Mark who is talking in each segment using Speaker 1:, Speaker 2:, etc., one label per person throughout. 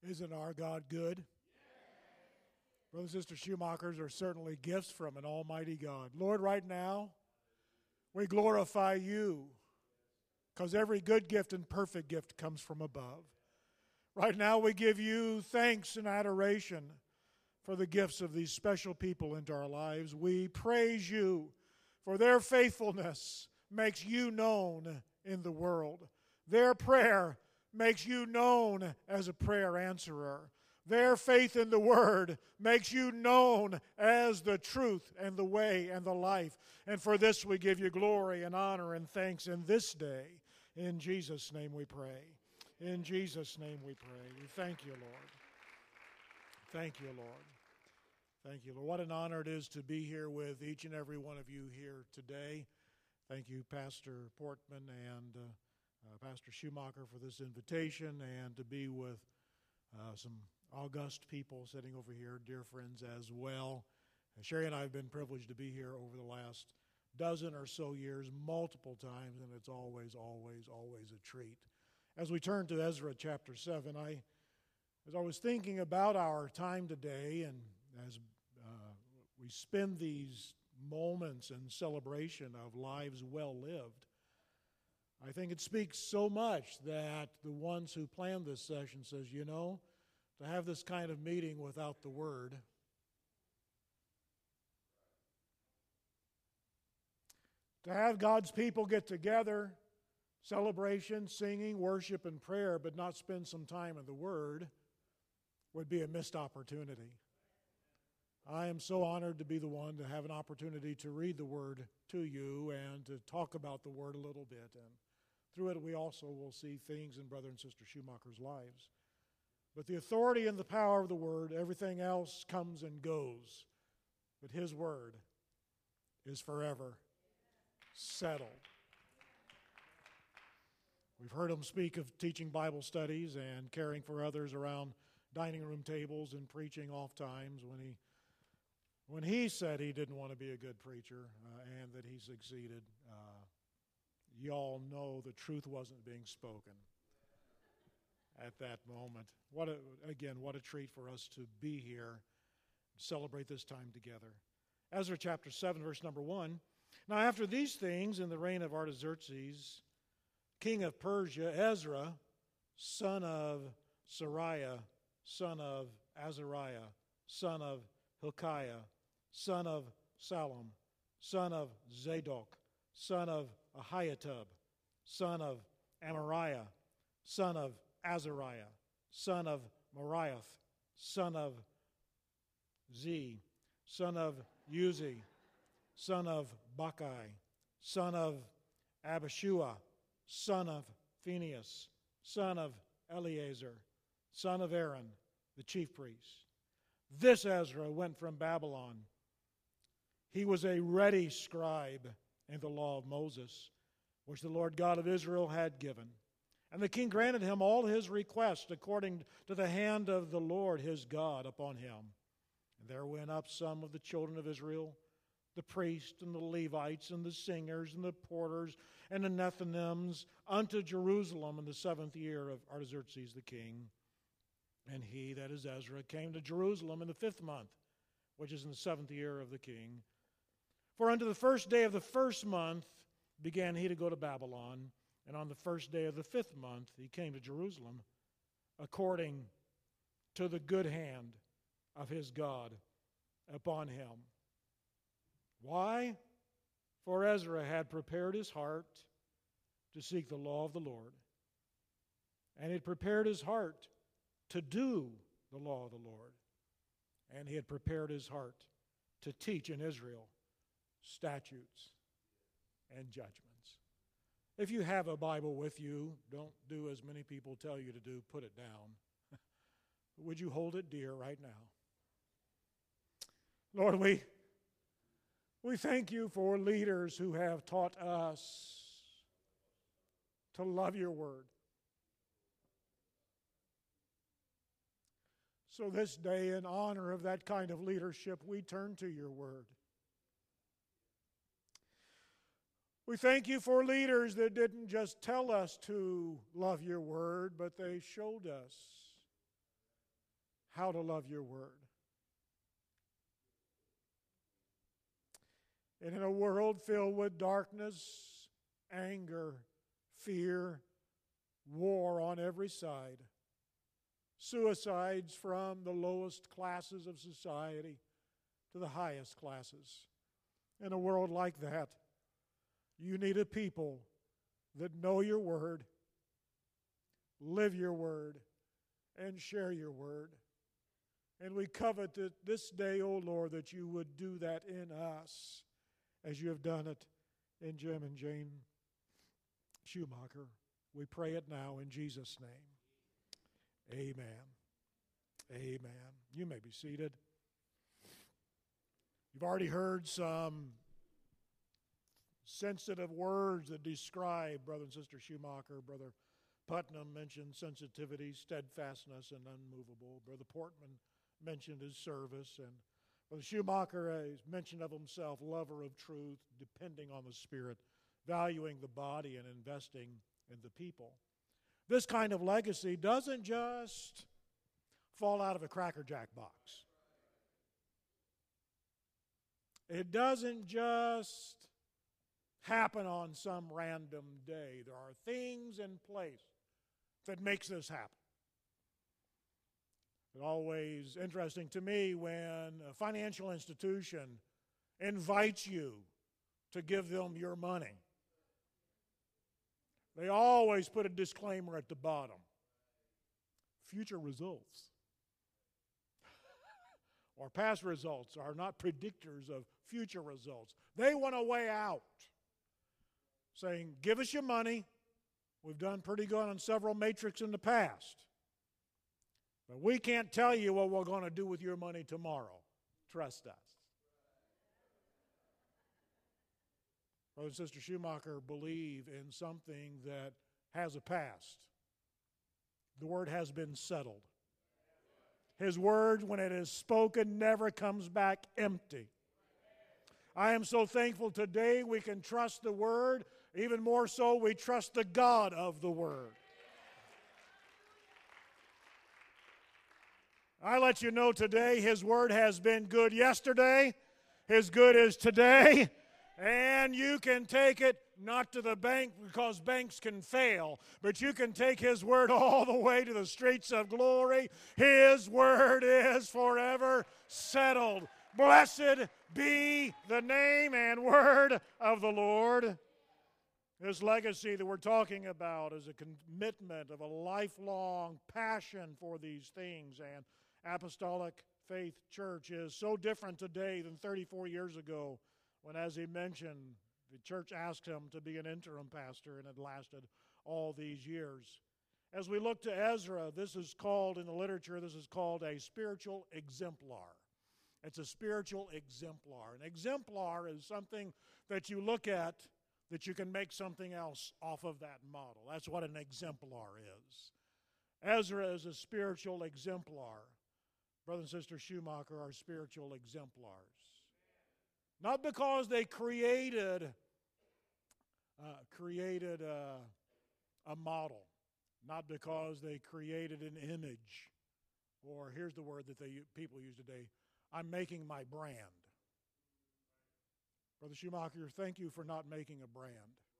Speaker 1: Isn't our God good? Brothers and Sister Schumachers are certainly gifts from an almighty God. Lord, right now, we glorify you because every good gift and perfect gift comes from above. Right now, we give you thanks and adoration for the gifts of these special people into our lives. We praise you for their faithfulness makes you known in the world. Their prayer makes you known as a prayer answerer. Their faith in the Word makes you known as the truth and the way and the life. And for this we give you glory and honor and thanks in this day. In Jesus' name we pray. In Jesus' name we pray. We thank you, Lord. Thank you, Lord. Thank you, Lord. What an honor it is to be here with each and every one of you here today. Thank you, Pastor Portman and Pastor Schumacher, for this invitation, and to be with some august people sitting over here, dear friends as well. Sherry and I have been privileged to be here over the last dozen or so years, multiple times, and it's always a treat. As we turn to Ezra chapter 7, as I was thinking about our time today, and as we spend these moments in celebration of lives well lived, I think it speaks so much that the ones who planned this session says, you know, to have this kind of meeting without the Word, to have God's people get together, celebration, singing, worship, and prayer, but not spend some time in the Word, would be a missed opportunity. I am so honored to be the one to have an opportunity to read the Word to you and to talk about the Word a little bit. And through it, we also will see things in Brother and Sister Schumacher's lives. But the authority and the power of the Word, everything else comes and goes. But His Word is forever settled. We've heard Him speak of teaching Bible studies and caring for others around dining room tables and preaching oft times when he said he didn't want to be a good preacher and that he succeeded. Y'all know the truth wasn't being spoken at that moment. What a treat for us to be here, celebrate this time together. Ezra chapter 7, verse number 1. Now after these things, in the reign of Artaxerxes, king of Persia, Ezra, son of Sariah, son of Azariah, son of Hilkiah, son of Salom, son of Zadok, son of Ahiatub, son of Amariah, son of Azariah, son of Moriath, son of Z, son of Uzi, son of Bacchai, son of Abishua, son of Phinehas, son of Eleazar, son of Aaron, the chief priest. This Ezra went from Babylon. He was a ready scribe in the law of Moses, which the Lord God of Israel had given. And the king granted him all his requests according to the hand of the Lord his God upon him. And there went up some of the children of Israel, the priests and the Levites and the singers and the porters and the Nethinims unto Jerusalem in the 7th year of Artaxerxes the king. And he, that is Ezra, came to Jerusalem in the 5th month, which is in the 7th year of the king. For unto the first day of the 1st month began he to go to Babylon, and on the first day of the 5th month he came to Jerusalem, according to the good hand of his God upon him. Why? For Ezra had prepared his heart to seek the law of the Lord, and he had prepared his heart to do the law of the Lord, and he had prepared his heart to teach in Israel statutes and judgments. If you have a Bible with you, don't do as many people tell you to do, put it down. Would you hold it dear right now? Lord, we thank you for leaders who have taught us to love your word. So this day, in honor of that kind of leadership, we turn to your word. We thank you for leaders that didn't just tell us to love your word, but they showed us how to love your word. And in a world filled with darkness, anger, fear, war on every side, suicides from the lowest classes of society to the highest classes. In a world like that, you need a people that know your word, live your word, and share your word. And we covet that this day, O Lord, that you would do that in us as you have done it in Jim and Jane Schumacher. We pray it now in Jesus' name. Amen. Amen. You may be seated. You've already heard some sensitive words that describe Brother and Sister Schumacher. Brother Putnam mentioned sensitivity, steadfastness, and unmovable. Brother Portman mentioned his service. And Brother Schumacher mentioned of himself, lover of truth, depending on the Spirit, valuing the body, and investing in the people. This kind of legacy doesn't just fall out of a Cracker Jack box. It doesn't just happen on some random day. There are things in place that makes this happen. It's always interesting to me when a financial institution invites you to give them your money. They always put a disclaimer at the bottom. Future results or past results are not predictors of future results. They want a way out, saying, give us your money. We've done pretty good on several matrix in the past. But we can't tell you what we're going to do with your money tomorrow. Trust us. Brother and Sister Schumacher believe in something that has a past. The word has been settled. His word, when it is spoken, never comes back empty. I am so thankful today we can trust the word. Even more so, we trust the God of the word. I let you know today, His word has been good yesterday. His good is today. And you can take it not to the bank because banks can fail, but you can take His word all the way to the streets of glory. His word is forever settled. Blessed be the name and word of the Lord. This legacy that we're talking about is a commitment of a lifelong passion for these things. And Apostolic Faith Church is so different today than 34 years ago when, as he mentioned, the church asked him to be an interim pastor, and it lasted all these years. As we look to Ezra, this is called, in the literature, this is called a spiritual exemplar. It's a spiritual exemplar. An exemplar is something that you look at that you can make something else off of that model. That's what an exemplar is. Ezra is a spiritual exemplar. Brother and Sister Schumacher are spiritual exemplars. Not because they created a model. Not because they created an image. Or here's the word that people use today, I'm making my brand. Brother Schumacher, thank you for not making a brand.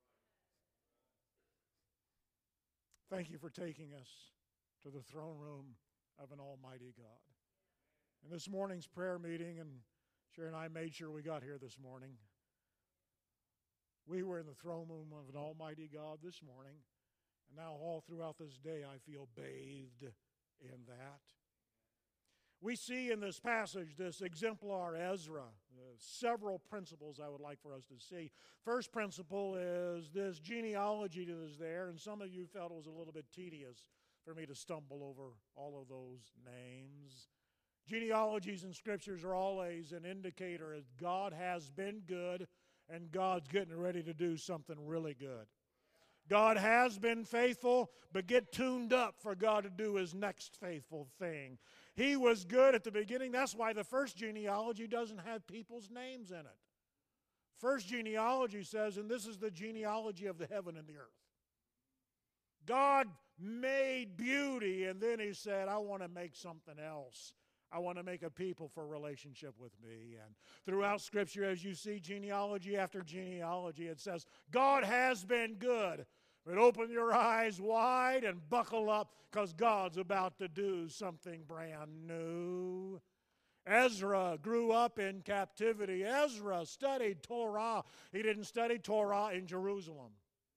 Speaker 1: Thank you for taking us to the throne room of an almighty God. In this morning's prayer meeting, and Sharon and I made sure we got here this morning, we were in the throne room of an almighty God this morning, and now all throughout this day I feel bathed in that. We see in this passage, this exemplar Ezra, several principles I would like for us to see. First principle is this genealogy that is there, and some of you felt it was a little bit tedious for me to stumble over all of those names. Genealogies in Scriptures are always an indicator that God has been good and God's getting ready to do something really good. God has been faithful, but get tuned up for God to do His next faithful thing. He was good at the beginning. That's why the first genealogy doesn't have people's names in it. First genealogy says, and this is the genealogy of the heaven and the earth. God made beauty, and then He said, I want to make something else. I want to make a people for relationship with me. And throughout Scripture, as you see genealogy after genealogy, it says, God has been good. But open your eyes wide and buckle up, because God's about to do something brand new. Ezra grew up in captivity. Ezra studied Torah. He didn't study Torah in Jerusalem.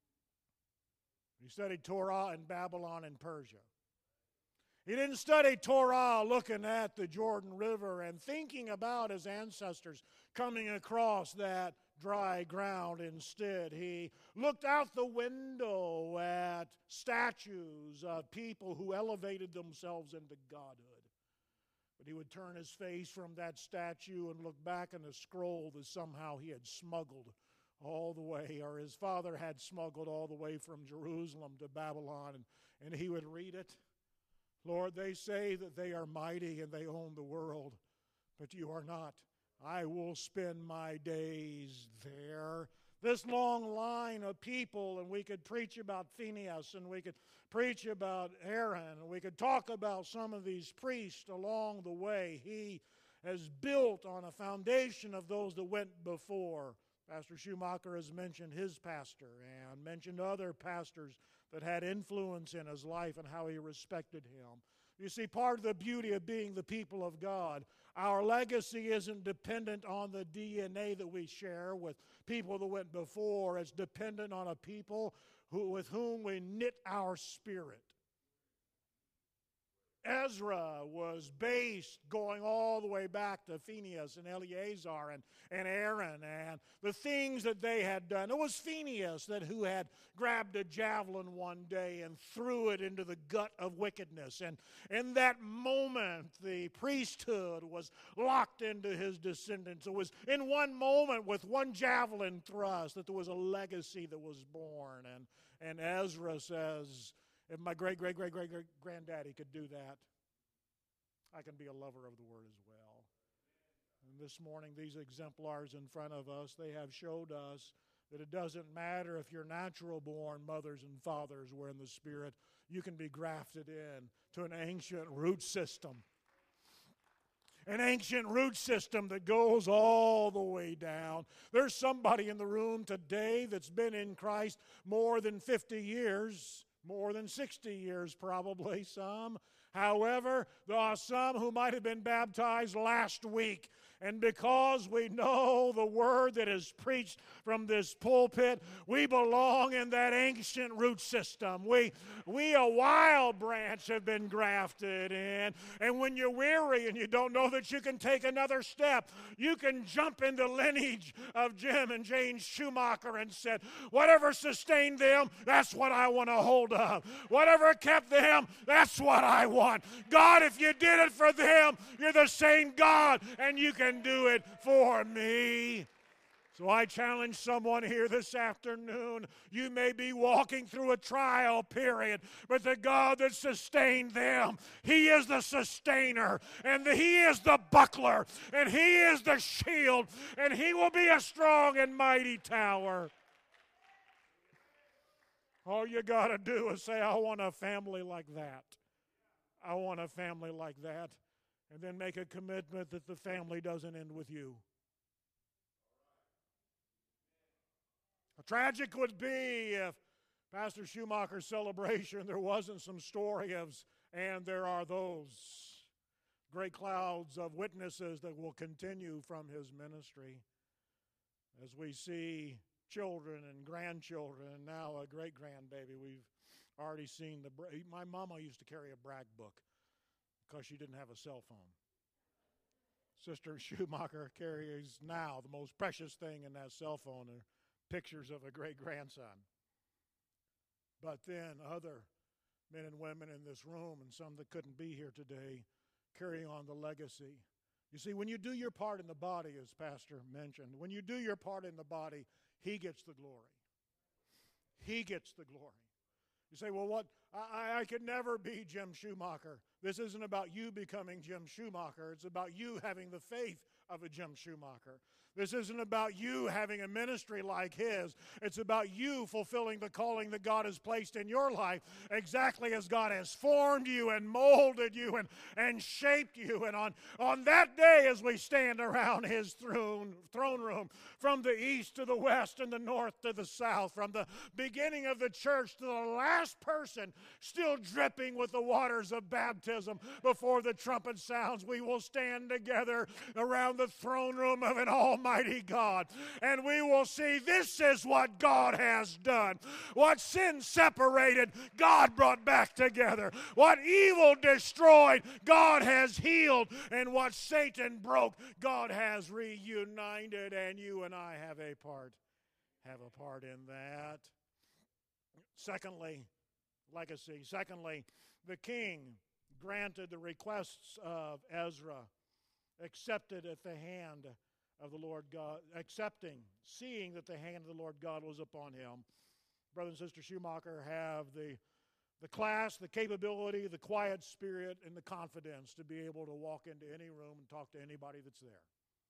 Speaker 1: He studied Torah in Babylon and Persia. He didn't study Torah looking at the Jordan River and thinking about his ancestors coming across that dry ground. Instead, he looked out the window at statues of people who elevated themselves into godhood. But he would turn his face from that statue and look back in a scroll that somehow he had smuggled all the way, or his father had smuggled all the way from Jerusalem to Babylon, and he would read it. Lord, they say that they are mighty and they own the world, but you are not. I will spend my days there. This long line of people, and we could preach about Phinehas, and we could preach about Aaron, and we could talk about some of these priests along the way. He has built on a foundation of those that went before. Pastor Schumacher has mentioned his pastor and mentioned other pastors that had influence in his life and how he respected him. You see, part of the beauty of being the people of God, our legacy isn't dependent on the DNA that we share with people that went before. It's dependent on a people with whom we knit our spirit. Ezra was based going all the way back to Phinehas and Eleazar and Aaron and the things that they had done. It was Phinehas who had grabbed a javelin one day and threw it into the gut of wickedness. And in that moment, the priesthood was locked into his descendants. It was in one moment with one javelin thrust that there was a legacy that was born. And Ezra says, if my great-great-great-great-granddaddy could do that, I can be a lover of the Word as well. And this morning, these exemplars in front of us, they have showed us that it doesn't matter if your natural-born mothers and fathers were in the Spirit. You can be grafted in to an ancient root system. An ancient root system that goes all the way down. There's somebody in the room today that's been in Christ more than 50 years. More than 60 years, probably, some. However, there are some who might have been baptized last week. And because we know the word that is preached from this pulpit, we belong in that ancient root system. We a wild branch, have been grafted in. And when you're weary and you don't know that you can take another step, you can jump in the lineage of Jim and Jane Schumacher and said, whatever sustained them, that's what I want to hold up. Whatever kept them, that's what I want. God, if you did it for them, you're the same God, and you can do it for me. So I challenge someone here this afternoon. You may be walking through a trial period, but the God that sustained them, He is the sustainer, and He is the buckler, and He is the shield, and He will be a strong and mighty tower. All you got to do is say, I want a family like that. I want a family like that. And then make a commitment that the family doesn't end with you. Tragic would be if Pastor Schumacher's celebration, there wasn't some story of, and there are those great clouds of witnesses that will continue from his ministry. As we see children and grandchildren, and now a great-grandbaby, we've already seen my mama used to carry a brag book because she didn't have a cell phone. Sister Schumacher carries now the most precious thing in that cell phone are pictures of a great-grandson. But then other men and women in this room, and some that couldn't be here today, carrying on the legacy. You see, when you do your part in the body, as Pastor mentioned, when you do your part in the body, He gets the glory. He gets the glory. You say, well, what? I could never be Jim Schumacher. This isn't about you becoming Jim Schumacher. It's about you having the faith of a Jim Schumacher. This isn't about you having a ministry like His. It's about you fulfilling the calling that God has placed in your life, exactly as God has formed you and molded you and shaped you. And on that day, as we stand around His throne room, from the east to the west and the north to the south, from the beginning of the church to the last person still dripping with the waters of baptism before the trumpet sounds, we will stand together around the throne room of an almighty God, and we will see this is what God has done. What sin separated, God brought back together. What evil destroyed, God has healed. And what Satan broke, God has reunited, and you and I have a part in that. Secondly, legacy. Secondly, the king granted the requests of Ezra, accepted at the hand of the Lord God, seeing that the hand of the Lord God was upon him. Brother and Sister Schumacher have the class, the capability, the quiet spirit, and the confidence to be able to walk into any room and talk to anybody that's there.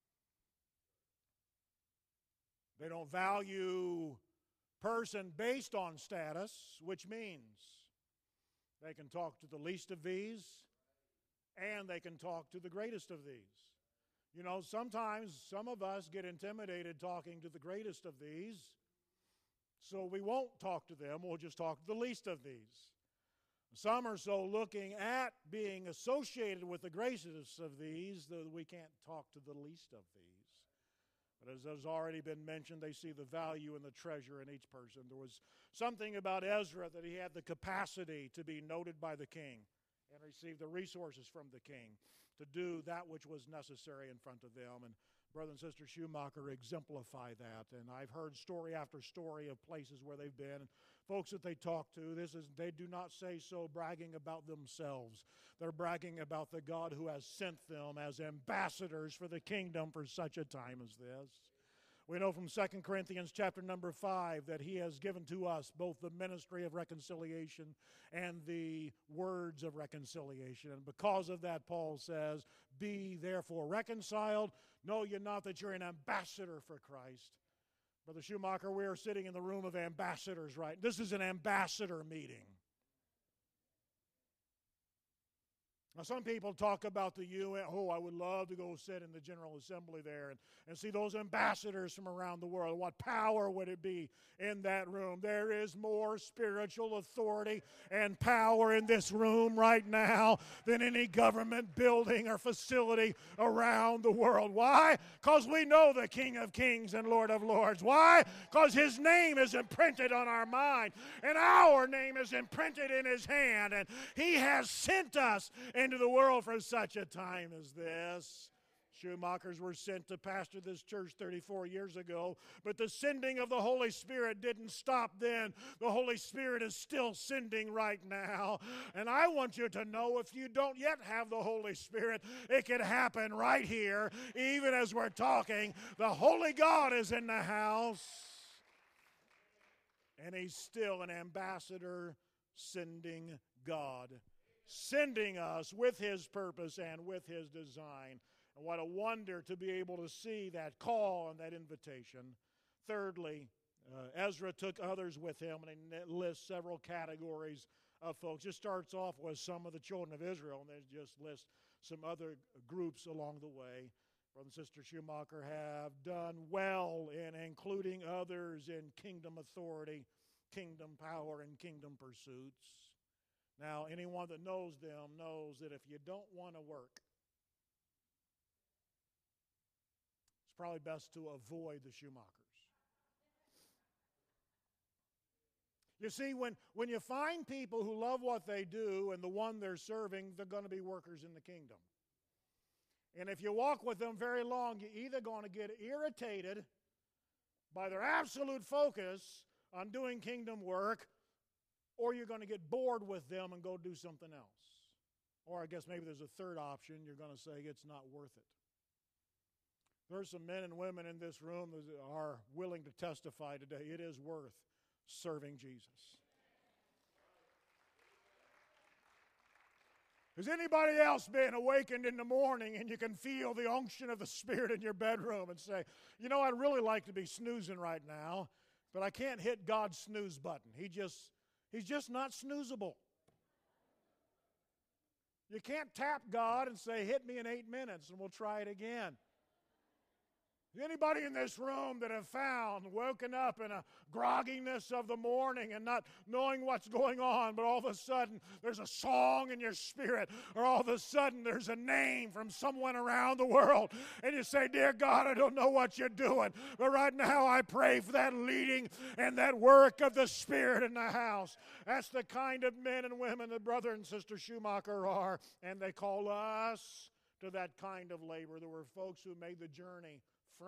Speaker 1: They don't value person based on status, which means they can talk to the least of these and they can talk to the greatest of these. You know, sometimes some of us get intimidated talking to the greatest of these, so we won't talk to them. We'll just talk to the least of these. Some are so looking at being associated with the greatest of these that we can't talk to the least of these. But as has already been mentioned, they see the value and the treasure in each person. There was something about Ezra that he had the capacity to be noted by the king and receive the resources from the king to do that which was necessary in front of them. And Brother and Sister Schumacher exemplify that. And I've heard story after story of places where they've been, and folks that they talk to. They do not say so bragging about themselves. They're bragging about the God who has sent them as ambassadors for the kingdom for such a time as this. We know from 2 Corinthians chapter number 5 that He has given to us both the ministry of reconciliation and the words of reconciliation. And because of that, Paul says, be therefore reconciled. Know ye not that you're an ambassador for Christ. Brother Schumacher, we are sitting in the room of ambassadors, right? This is an ambassador meeting. Now, some people talk about the UN. Oh, I would love to go sit in the General Assembly there and see those ambassadors from around the world. What power would it be in that room? There is more spiritual authority and power in this room right now than any government building or facility around the world. Why? Because we know the King of Kings and Lord of Lords. Why? Because His name is imprinted on our mind, and our name is imprinted in His hand, and He has sent us into the world for such a time as this. Schumachers were sent to pastor this church 34 years ago, but the sending of the Holy Spirit didn't stop then. The Holy Spirit is still sending right now. And I want you to know, if you don't yet have the Holy Spirit, it can happen right here, even as we're talking. The Holy God is in the house, and He's still an ambassador sending God, sending us with His purpose and with His design. And what a wonder to be able to see that call and that invitation. Thirdly, Ezra took others with him, and he lists several categories of folks. Just starts off with some of the children of Israel, and then just lists some other groups along the way. Brother and Sister Schumacher have done well in including others in kingdom authority, kingdom power, and kingdom pursuits. Now, anyone that knows them knows that if you don't want to work, it's probably best to avoid the Schumachers. You see, when you find people who love what they do and the one they're serving, they're going to be workers in the kingdom. And if you walk with them very long, you're either going to get irritated by their absolute focus on doing kingdom work, or you're going to get bored with them and go do something else. Or I guess maybe there's a third option. You're going to say it's not worth it. There's some men and women in this room that are willing to testify today. It is worth serving Jesus. Has anybody else been awakened in the morning and you can feel the unction of the Spirit in your bedroom and say, you know, I'd really like to be snoozing right now, but I can't hit God's snooze button. He's just not snoozable. You can't tap God and say, hit me in 8 minutes and we'll try it again. Anybody in this room that have found, woken up in a grogginess of the morning and not knowing what's going on, but all of a sudden there's a song in your spirit, or all of a sudden there's a name from someone around the world, and you say, dear God, I don't know what you're doing, but right now I pray for that leading and that work of the Spirit in the house. That's the kind of men and women that Brother and Sister Schumacher are, and they call us to that kind of labor. There were folks who made the journey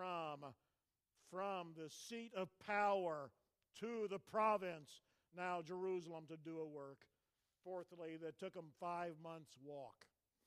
Speaker 1: from the seat of power to the province, now Jerusalem, to do a work. Fourthly, that took them 5 months' walk.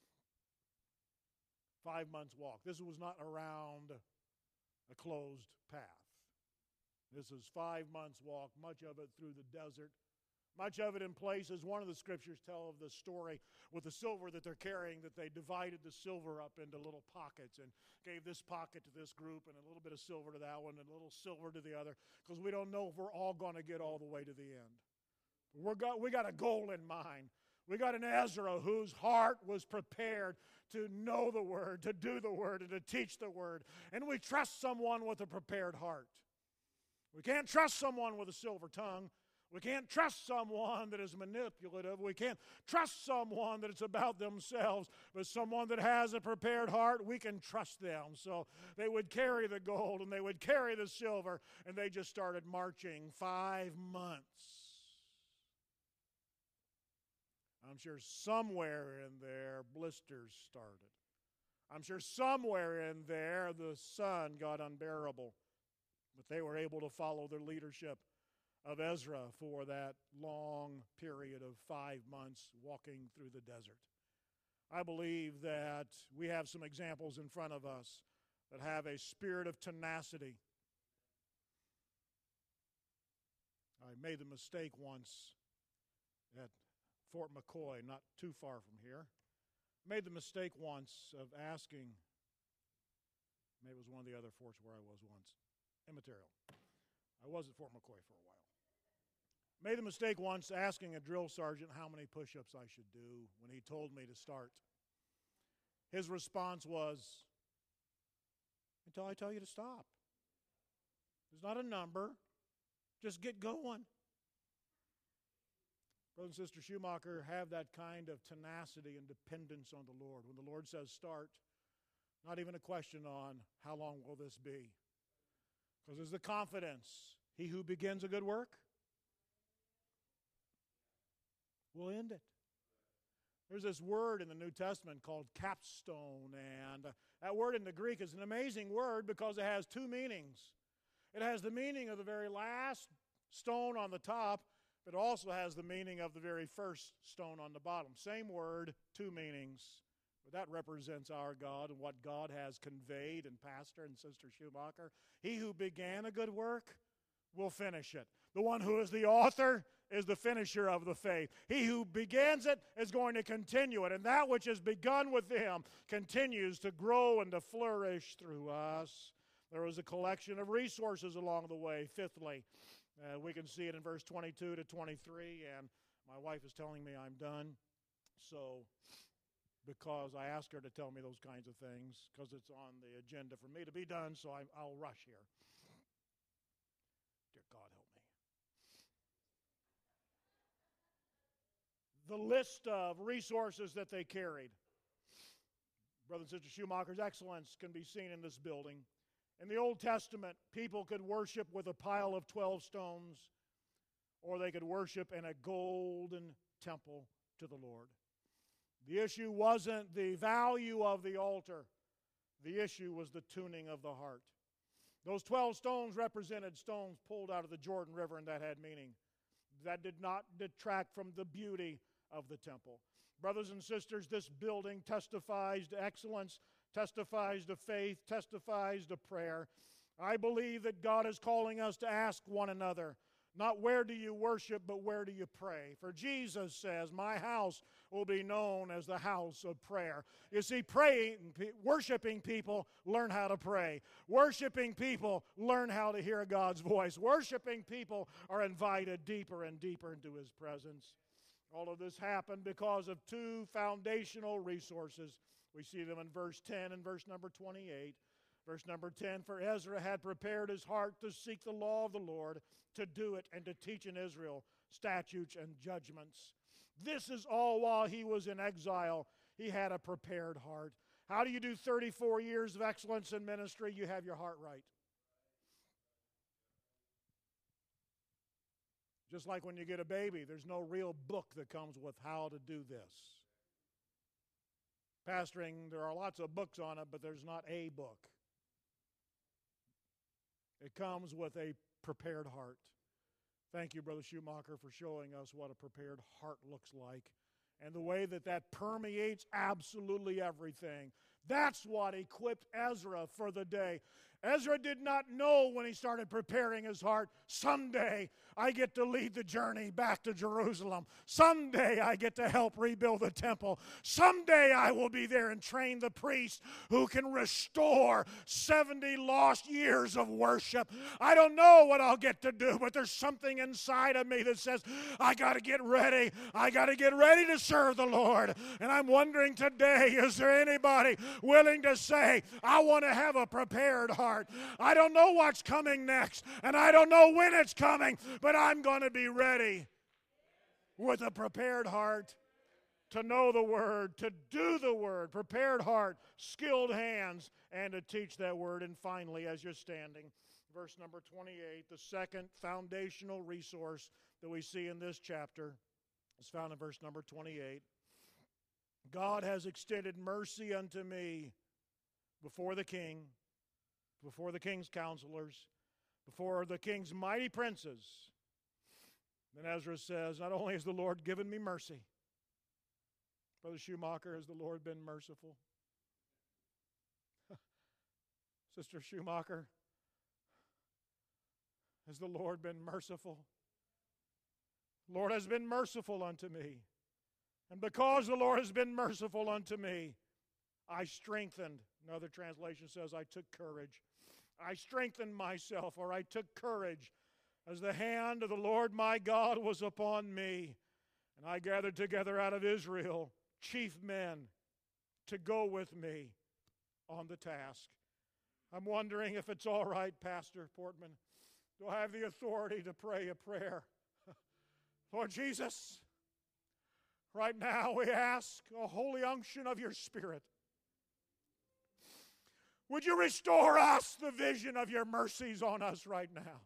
Speaker 1: 5 months' walk. This was not around a closed path. This is 5 months' walk, much of it through the desert, much of it in places. One of the scriptures tell of the story with the silver that they're carrying, that they divided the silver up into little pockets and gave this pocket to this group and a little bit of silver to that one and a little silver to the other, because we don't know if we're all going to get all the way to the end. We got a goal in mind. We got an Ezra whose heart was prepared to know the Word, to do the Word, and to teach the Word. And we trust someone with a prepared heart. We can't trust someone with a silver tongue. We can't trust someone that is manipulative. We can't trust someone that it's about themselves. But someone that has a prepared heart, we can trust them. So they would carry the gold and they would carry the silver, and they just started marching 5 months. I'm sure somewhere in there blisters started. I'm sure somewhere in there the sun got unbearable. But they were able to follow the leadership of Ezra for that long period of 5 months walking through the desert. I believe that we have some examples in front of us that have a spirit of tenacity. I made the mistake once at Fort McCoy, not too far from here. Made the mistake once of asking, maybe it was one of the other forts where I was once, immaterial. I was at Fort McCoy for a while. Made the mistake once asking a drill sergeant how many push-ups I should do when he told me to start. His response was, until I tell you to stop. There's not a number. Just get going. Brother and Sister Schumacher have that kind of tenacity and dependence on the Lord. When the Lord says start, not even a question on how long will this be. Because there's the confidence. He who begins a good work will end it. There's this word in the New Testament called capstone, and that word in the Greek is an amazing word because it has two meanings. It has the meaning of the very last stone on the top, but it also has the meaning of the very first stone on the bottom. Same word, two meanings. But that represents our God and what God has conveyed in Pastor and Sister Schumacher. He who began a good work will finish it. The one who is the author is the finisher of the faith. He who begins it is going to continue it. And that which has begun with him continues to grow and to flourish through us. There was a collection of resources along the way. Fifthly, we can see it in verse 22 to 23. And my wife is telling me I'm done. So, because I asked her to tell me those kinds of things, because it's on the agenda for me to be done, so I'll rush here. Dear God, help me. The list of resources that they carried. Brother and Sister Schumacher's excellence can be seen in this building. In the Old Testament, people could worship with a pile of 12 stones, or they could worship in a golden temple to the Lord. The issue wasn't the value of the altar. The issue was the tuning of the heart. Those 12 stones represented stones pulled out of the Jordan River, and that had meaning. That did not detract from the beauty of the temple. Brothers and sisters, this building testifies to excellence, testifies to faith, testifies to prayer. I believe that God is calling us to ask one another, Not where do you worship, but where do you pray? For Jesus says, my house will be known as the house of prayer. You see, worshiping people learn how to pray. Worshiping people learn how to hear God's voice. Worshiping people are invited deeper and deeper into His presence. All of this happened because of two foundational resources. We see them in verse 10 and verse number 28. Verse number 10, for Ezra had prepared his heart to seek the law of the Lord, to do it, and to teach in Israel statutes and judgments. This is all while he was in exile. He had a prepared heart. How do you do 34 years of excellence in ministry? You have your heart right. Just like when you get a baby, there's no real book that comes with how to do this. Pastoring, there are lots of books on it, but there's not a book. It comes with a prepared heart. Thank you, Brother Schumacher, for showing us what a prepared heart looks like and the way that that permeates absolutely everything. That's what equipped Ezra for the day. Ezra did not know when he started preparing his heart, someday I get to lead the journey back to Jerusalem. Someday I get to help rebuild the temple. Someday I will be there and train the priests who can restore 70 lost years of worship. I don't know what I'll get to do, but there's something inside of me that says, I got to get ready. I got to get ready to serve the Lord. And I'm wondering today, is there anybody willing to say, I want to have a prepared heart? I don't know what's coming next, and I don't know when it's coming, but I'm going to be ready with a prepared heart to know the Word, to do the Word, prepared heart, skilled hands, and to teach that Word. And finally, as you're standing, verse number 28, the second foundational resource that we see in this chapter is found in verse number 28. God has extended mercy unto me before the king, before the king's counselors, before the king's mighty princes. Then Ezra says, not only has the Lord given me mercy, Brother Schumacher, has the Lord been merciful? Sister Schumacher, has the Lord been merciful? The Lord has been merciful unto me. And because the Lord has been merciful unto me, I strengthened. Another translation says, I took courage. I strengthened myself, or I took courage, as the hand of the Lord my God was upon me. And I gathered together out of Israel chief men to go with me on the task. I'm wondering if it's all right, Pastor Portman. Do I have the authority to pray a prayer? Lord Jesus, right now we ask a holy unction of your Spirit. Would you restore us the vision of your mercies on us right now?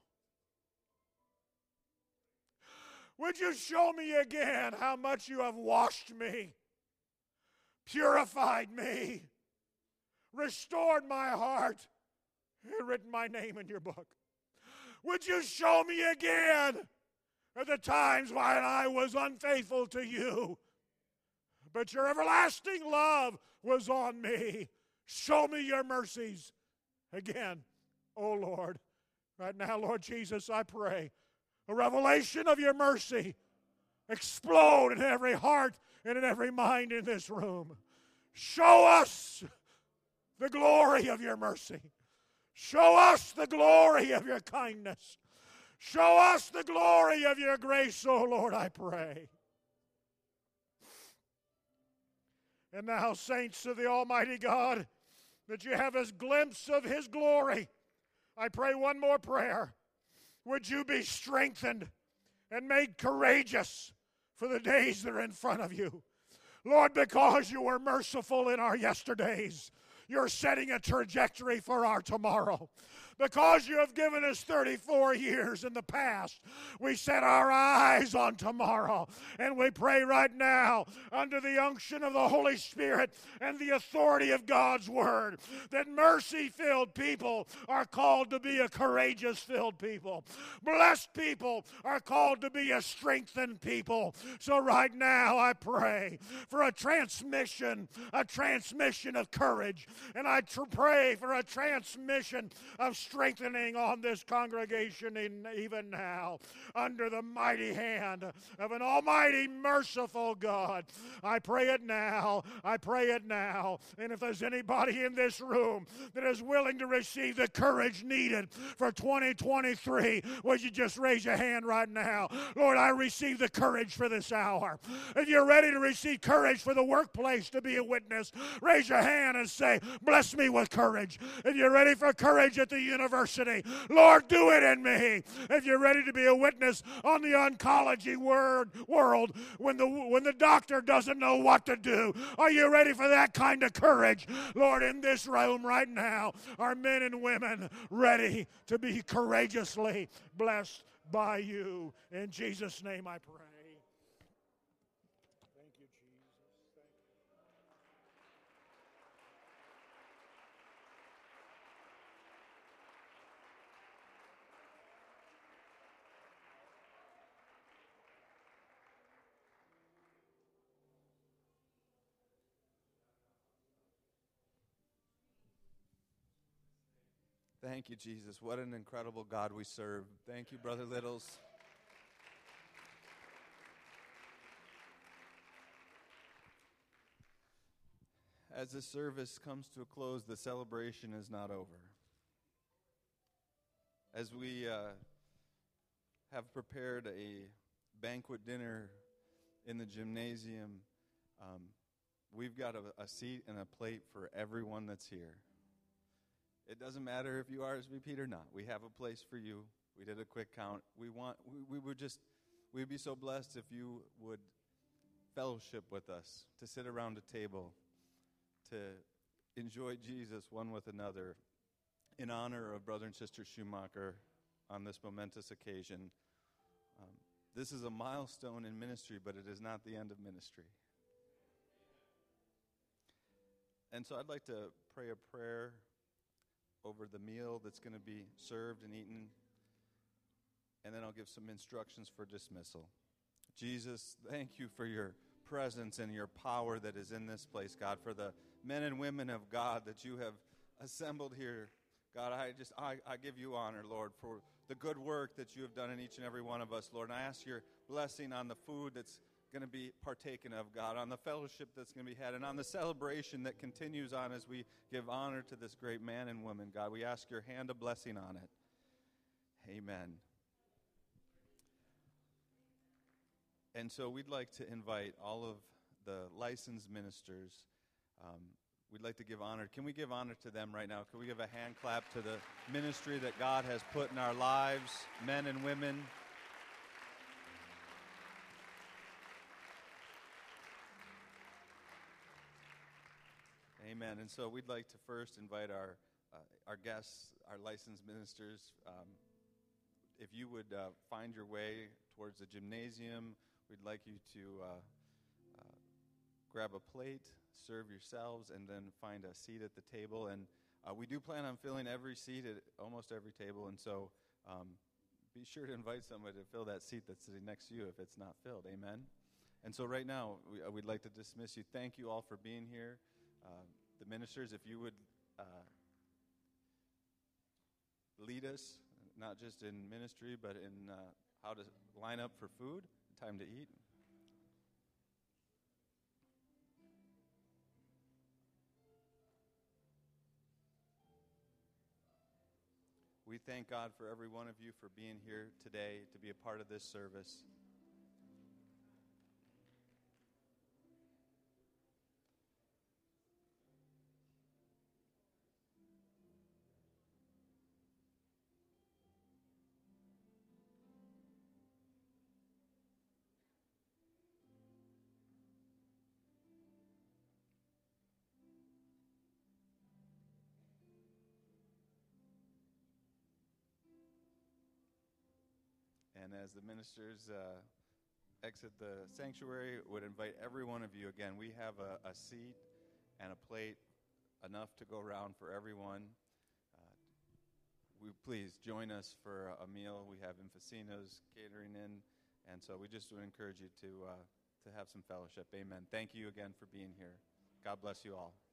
Speaker 1: Would you show me again how much you have washed me, purified me, restored my heart, and written my name in your book? Would you show me again at the times when I was unfaithful to you, but your everlasting love was on me? Show me your mercies again, oh Lord. Right now, Lord Jesus, I pray a revelation of your mercy explode in every heart and in every mind in this room. Show us the glory of your mercy. Show us the glory of your kindness. Show us the glory of your grace, oh Lord, I pray. And now, saints of the Almighty God, that you have a glimpse of His glory, I pray one more prayer. Would you be strengthened and made courageous for the days that are in front of you? Lord, because you were merciful in our yesterdays, you're setting a trajectory for our tomorrow. Because you have given us 34 years in the past, we set our eyes on tomorrow. And we pray right now, under the unction of the Holy Spirit and the authority of God's Word, that mercy-filled people are called to be a courageous-filled people. Blessed people are called to be a strengthened people. So right now I pray for a transmission of courage. And I pray for a transmission of strengthening on this congregation even now, under the mighty hand of an almighty, merciful God. I pray it now. I pray it now. And if there's anybody in this room that is willing to receive the courage needed for 2023, would you just raise your hand right now? Lord, I receive the courage for this hour. If you're ready to receive courage for the workplace to be a witness, raise your hand and say, bless me with courage. If you're ready for courage at the university, Lord, do it in me. If you're ready to be a witness on the oncology world when the doctor doesn't know what to do, are you ready for that kind of courage? Lord, in this room right now are men and women ready to be courageously blessed by you. In Jesus' name I pray. Thank you, Jesus. Thank you.
Speaker 2: Thank you, Jesus. What an incredible God we serve. Thank you, Brother Littles. As the service comes to a close, the celebration is not over. As we have prepared a banquet dinner in the gymnasium, we've got a seat and a plate for everyone that's here. It doesn't matter if you RSVP'd or not. We have a place for you. We did a quick count. We'd be so blessed if you would fellowship with us, to sit around a table, to enjoy Jesus one with another in honor of Brother and Sister Schumacher on this momentous occasion. This is a milestone in ministry, but it is not the end of ministry. And so I'd like to pray a prayer over the meal that's going to be served and eaten, and then I'll give some instructions for dismissal. Jesus, thank you for your presence and your power that is in this place, God, for the men and women of God that you have assembled here. God, I give you honor, Lord, for the good work that you have done in each and every one of us, Lord. And I ask your blessing on the food that's going to be partaken of, God, on the fellowship that's going to be had, and on the celebration that continues on as we give honor to this great man and woman, God. We ask your hand of blessing on it. Amen. And so we'd like to invite all of the licensed ministers. We'd like to give honor. Can we give honor to them right now? Can we give a hand clap to the ministry that God has put in our lives, men and women? Amen. And so we'd like to first invite our guests, our licensed ministers. If you would find your way towards the gymnasium, we'd like you to grab a plate, serve yourselves, and then find a seat at the table. And we do plan on filling every seat at almost every table. And so be sure to invite somebody to fill that seat that's sitting next to you if it's not filled. Amen. And so right now, we'd like to dismiss you. Thank you all for being here. The ministers, if you would lead us, not just in ministry, but in how to line up for food, time to eat. We thank God for every one of you for being here today to be a part of this service. And as the ministers exit the sanctuary, would invite every one of you again. We have a seat and a plate, enough to go around for everyone. Please join us for a meal. We have Infacino's catering in, and so we just would encourage you to have some fellowship. Amen. Thank you again for being here. God bless you all.